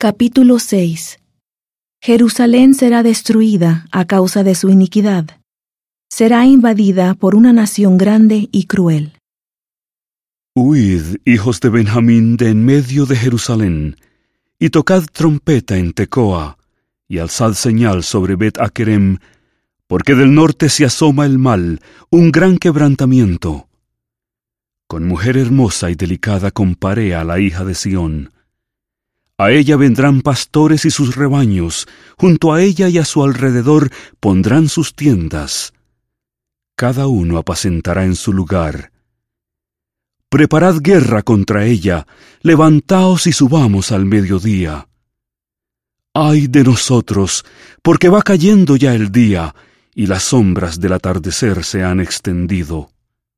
Capítulo 6. Jerusalén será destruida a causa de su iniquidad. Será invadida por una nación grande y cruel. Huid, hijos de Benjamín, de en medio de Jerusalén, y tocad trompeta en Tecoa, y alzad señal sobre Bet-Akerem, porque del norte se asoma el mal, un gran quebrantamiento. Con mujer hermosa y delicada comparé a la hija de Sión. A ella vendrán pastores y sus rebaños, junto a ella y a su alrededor pondrán sus tiendas. Cada uno apacentará en su lugar. Preparad guerra contra ella, levantaos y subamos al mediodía. ¡Ay de nosotros, porque va cayendo ya el día, y las sombras del atardecer se han extendido!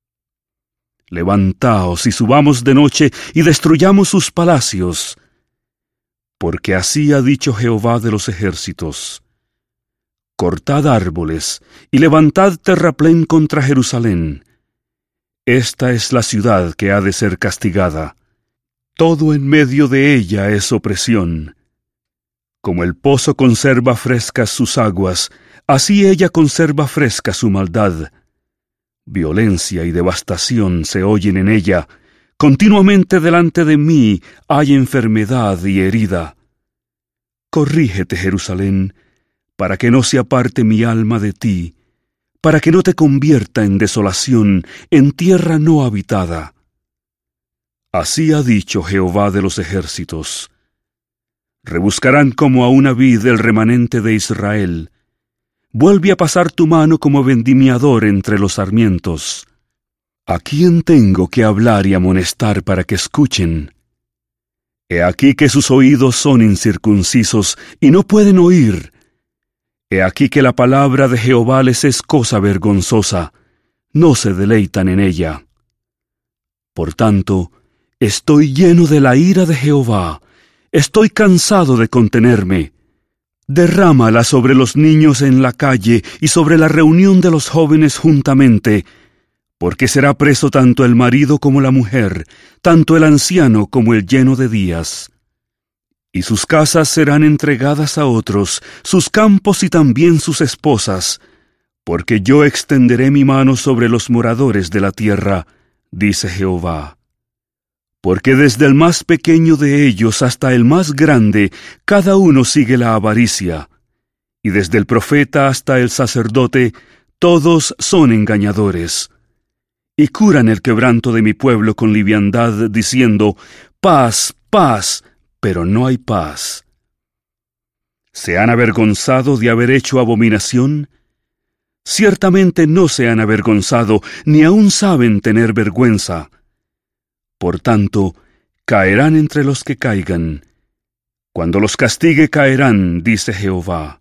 Levantaos y subamos de noche y destruyamos sus palacios. Porque así ha dicho Jehová de los ejércitos: cortad árboles y levantad terraplén contra Jerusalén. Esta es la ciudad que ha de ser castigada. Todo en medio de ella es opresión. Como el pozo conserva frescas sus aguas, así ella conserva fresca su maldad. Violencia y devastación se oyen en ella. Continuamente delante de mí hay enfermedad y herida. Corrígete, Jerusalén, para que no se aparte mi alma de ti, para que no te convierta en desolación, en tierra no habitada. Así ha dicho Jehová de los ejércitos: rebuscarán como a una vid el remanente de Israel. Vuelve a pasar tu mano como vendimiador entre los sarmientos. ¿A quién tengo que hablar y amonestar para que escuchen? He aquí que sus oídos son incircuncisos y no pueden oír. He aquí que la palabra de Jehová les es cosa vergonzosa, no se deleitan en ella. Por tanto, estoy lleno de la ira de Jehová, estoy cansado de contenerme. Derrámala sobre los niños en la calle y sobre la reunión de los jóvenes juntamente, porque será preso tanto el marido como la mujer, tanto el anciano como el lleno de días. Y sus casas serán entregadas a otros, sus campos y también sus esposas, porque yo extenderé mi mano sobre los moradores de la tierra, dice Jehová. Porque desde el más pequeño de ellos hasta el más grande, cada uno sigue la avaricia, y desde el profeta hasta el sacerdote, todos son engañadores. Y curan el quebranto de mi pueblo con liviandad, diciendo: paz, paz, pero no hay paz. ¿Se han avergonzado de haber hecho abominación? Ciertamente no se han avergonzado, ni aun saben tener vergüenza. Por tanto, caerán entre los que caigan. Cuando los castigue caerán, dice Jehová.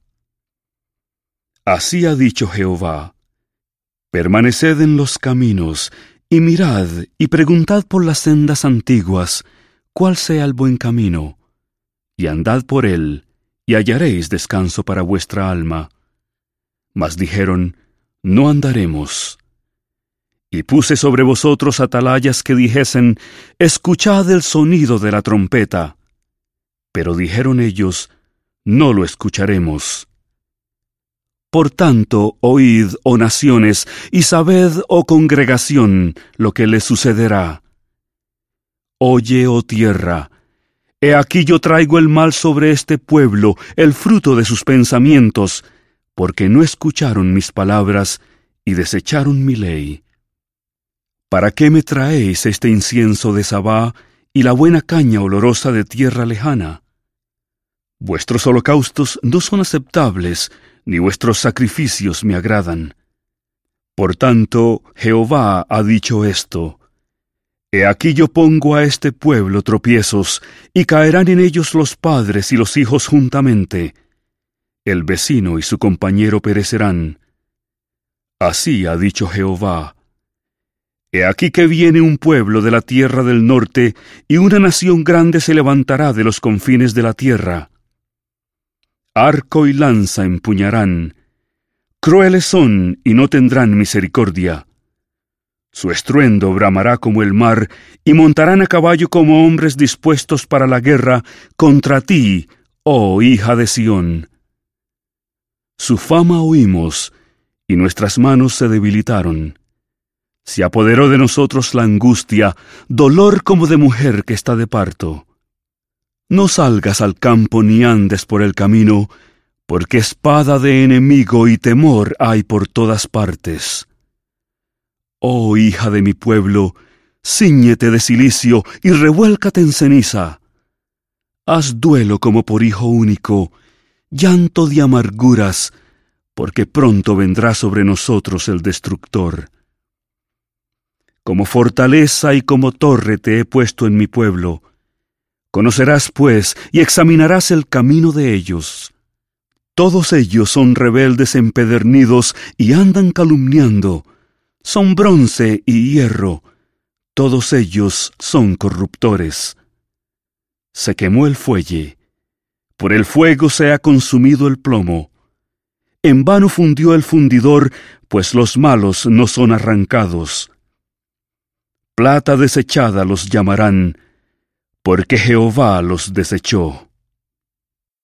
Así ha dicho Jehová: permaneced en los caminos, y mirad, y preguntad por las sendas antiguas, cuál sea el buen camino, y andad por él, y hallaréis descanso para vuestra alma. Mas dijeron: no andaremos. Y puse sobre vosotros atalayas que dijesen: escuchad el sonido de la trompeta. Pero dijeron ellos: no lo escucharemos. Por tanto, oíd, oh naciones, y sabed, oh congregación, lo que les sucederá. Oye, oh tierra, he aquí yo traigo el mal sobre este pueblo, el fruto de sus pensamientos, porque no escucharon mis palabras y desecharon mi ley. ¿Para qué me traéis este incienso de Sabá y la buena caña olorosa de tierra lejana? Vuestros holocaustos no son aceptables, ni vuestros sacrificios me agradan. Por tanto, Jehová ha dicho esto: he aquí yo pongo a este pueblo tropiezos, y caerán en ellos los padres y los hijos juntamente. El vecino y su compañero perecerán. Así ha dicho Jehová: he aquí que viene un pueblo de la tierra del norte, y una nación grande se levantará de los confines de la tierra. Arco y lanza empuñarán. Crueles son y no tendrán misericordia. Su estruendo bramará como el mar, y montarán a caballo como hombres dispuestos para la guerra contra ti, oh hija de Sión. Su fama oímos, y nuestras manos se debilitaron. Se apoderó de nosotros la angustia, dolor como de mujer que está de parto. No salgas al campo ni andes por el camino, porque espada de enemigo y temor hay por todas partes. Oh hija de mi pueblo, cíñete de cilicio y revuélcate en ceniza. Haz duelo como por hijo único, llanto de amarguras, porque pronto vendrá sobre nosotros el destructor. Como fortaleza y como torre te he puesto en mi pueblo. Conocerás, pues, y examinarás el camino de ellos. Todos ellos son rebeldes empedernidos y andan calumniando. Son bronce y hierro. Todos ellos son corruptores. Se quemó el fuelle. Por el fuego se ha consumido el plomo. En vano fundió el fundidor, pues los malos no son arrancados. Plata desechada los llamarán, porque Jehová los desechó.